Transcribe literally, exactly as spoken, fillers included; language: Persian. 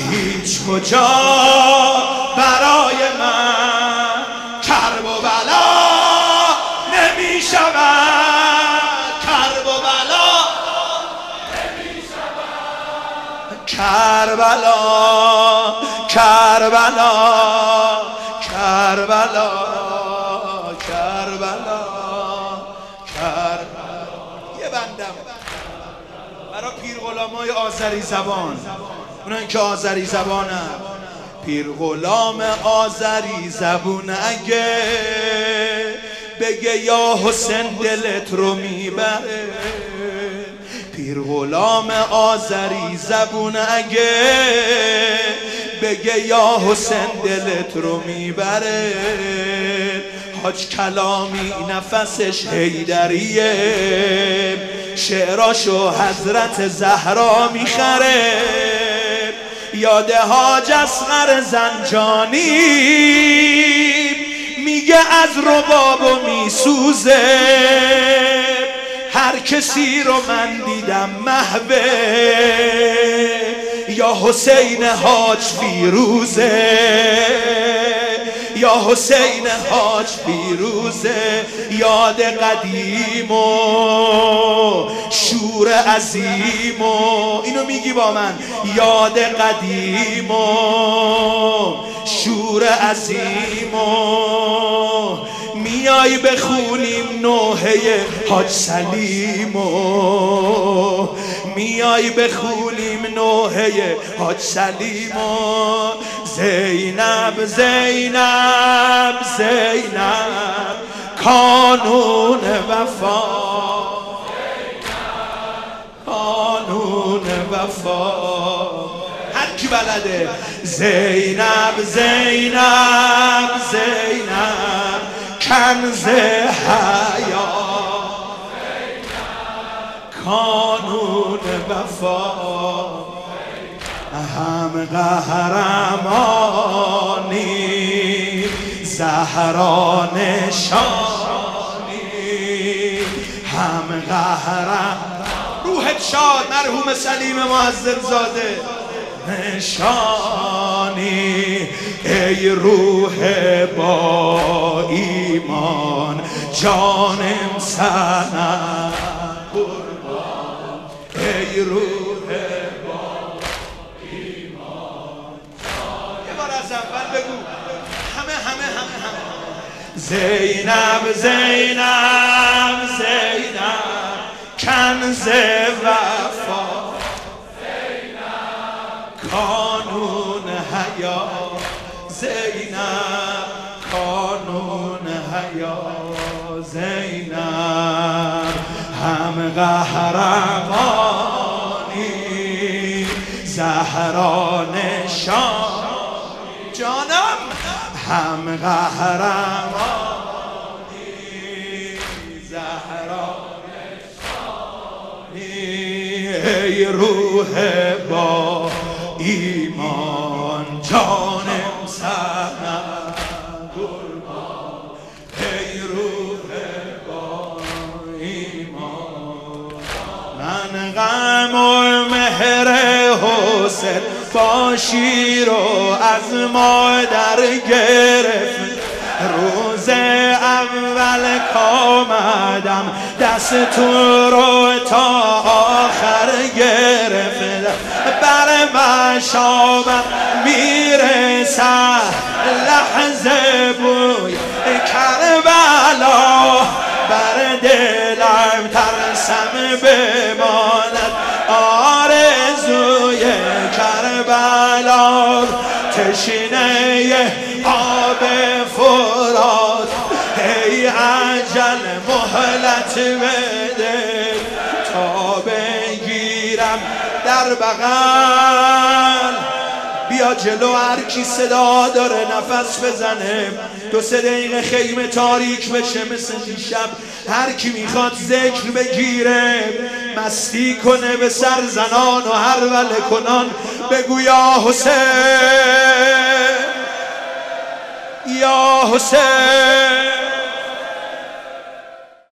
هیچ کجا برای من کرب و بلا نمی شود، کرب و بلا نمی شود. کربلا کربلا کربلا کربلا کربلا. یه بندم برای پیر غلامای آذری زبان، اونایی که آذری زبانن. پیر غلام آذری زبون اگه بگه یا حسین دلت رو میبره، پیر غلام آذری زبون اگه بگه یا حسین دلت رو میبره. حاج کلامی نفسش حیدریه، شعراشو حضرت زهرا میخره. یاد حاج اصغر زنجانی میگه از ربابو میسوزه، هر کسی رو من دیدم محوه یا حسین حاج فیروزه، یا حسین حاج فیروزه. یاد قدیم و شور عظیم و اینو میگی با من، یاد قدیم و شور عظیم و میای بخونیم نوحه حاج سلیم و میای بخونیم نوحه حاج سلیم و زینب زینب زینب کانون وفا، کانون وفا. هر کی بلده زینب زینب زینب کنز حیا، کانون وفا. هم قهرمانی زهرا نشانی، هم قهرم روحت شاد مرحوم سلیم معظم زاده نشانی. ای روح با ایمان جانم سنم قربان، ای روح با ایمان جانم. یه بار از اول بگو همه همه همه همه. زینب زینب زینب کنز وفا، کانون حیا، زینب کانون حیا. زینب هم قهرمانی زهرا نشان، جانم هم قهرمانی زهرا نشانی. ای روح با ایمان جانم سنم قربان، ای روح با ایمان. من غم و مهر حسین با شیر و از مادر گرفت، روز اول کامدم دستور رو تا آخر گرفت. بر مشامم میرسد لحظه بوی کربلا، بر دلم ترسم بماند آرزوی کربلا. تشنه آب فرات ای عجل مهلت بده تا بگیرم در بغل. بیا جلو هر کی صدا داره نفس بزنه، دو سه دقیقه خیمه تاریک بشه مثل دیشب. هر کی میخواد ذکر بگیره مستی کنه به سر زنان و هر وله کنان بگو یا حسین یا حسین